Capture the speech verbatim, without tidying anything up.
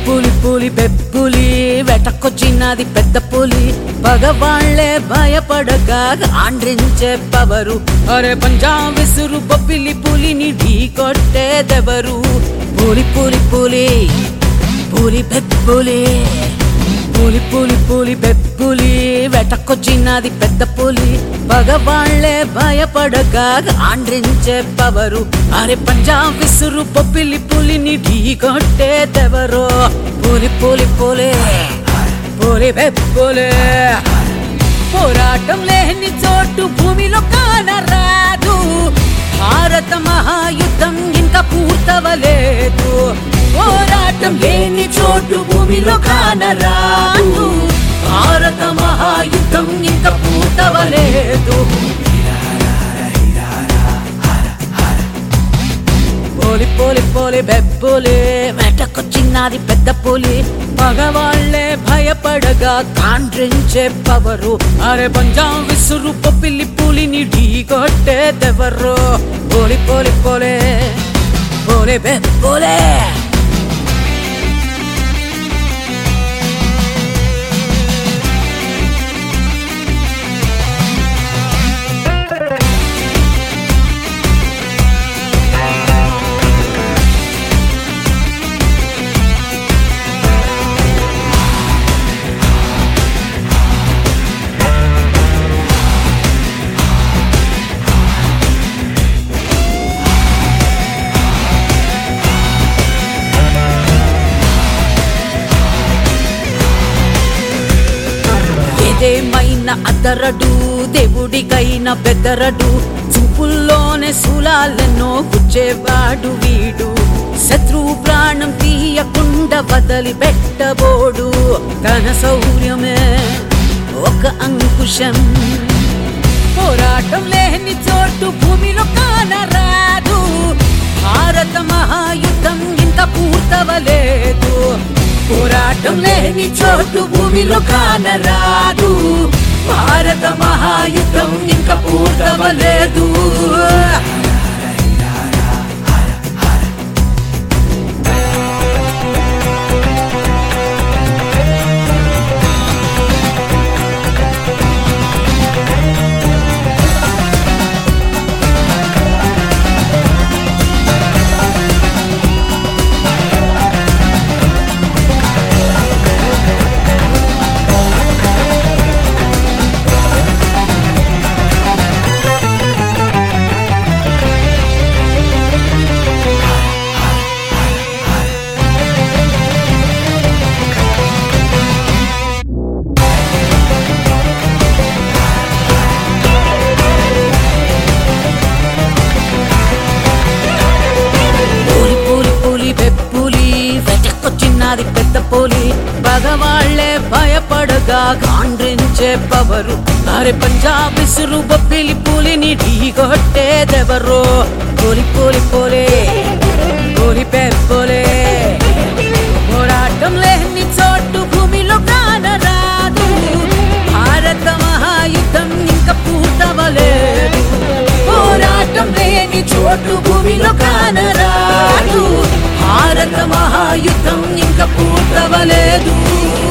పులి పులి పెప్పులి వెటకొచ్చినది పెద్ద పులి పగవాళ్లే భయపడగా ఆండ్రించే పవరు అరే పంజాబ్ విసురు బొబ్బిలి పులిని ఢీ కొట్టేదెవరు పులి పులి పులి పులి పెప్పులి పులి పులి పులి పెప్పులి వెటకొచ్చినది పెద్ద పులి పగవాళ్లే భయపడగా ఆండ్రించే పవరు అరే పంజాబ్ విసురు బొబ్బిలి పులిని ఢీ కొట్టేదెవరో పులి పులి పులి పులి పెప్పులి పోరాటం లేని చోటు భూమిలో కానరాదు భారత మహాయుద్ధం ఇంకా పూర్తవలేదు పోరాటం లేని చోటు భూమిలో కానరాదు భారత మహాయుద్ధం ఇంకా పూర్తవలేదు పోలి పోలి పోలి బెబ్బులి వెటకొచ్చినది పెద్ద పులి మగవాళ్లే భయపడగా కాండ్రించే పవరు అరే పంజాబ్ విసురు పొప్పిలి పులిని ఢీ కొట్టేదెవరో పోలి పోలి పోలే పోలి బెబ్బులే ఏదేమైనా అదరడు దేవుడికైనా బెదరడు చూపుల్లోనే శూలాలెన్నో గుచ్చేవాడు వీడు శత్రువు ప్రాణం తీయకుండా వదిలి పెట్టబోడు తన శౌర్యమే ఒక అంకుశం పోరాటం లేని చోటు భూమిలో కానరాదు భారత మహాయుద్ధం ఇంకా పూర్తవలేదు పోరాటం లేని చోటు భూమిలో కానరాదు భారత మహాయుద్ధం ఇంకా పూర్తవలేదు చిన్నది పెద్ద పోలి పగవాళ్లే భయపడగా కాండ్రించే పవరు అరే పంజాబ్ విసురు బొబ్బిలి పులిని ఢీ కొట్టేదెవరో పోలి పోలి పోలే పోలి పెప్పులే పోరాటం లేని చోటు భూమిలో కానరాదు భారత మహాయుద్ధం ఇంకా పూర్తవలేదు పోరాటం లేని చోటు భూమిలో కానరాదు భారత మహాయుద్ధం ఇంకా పూర్తవలేదు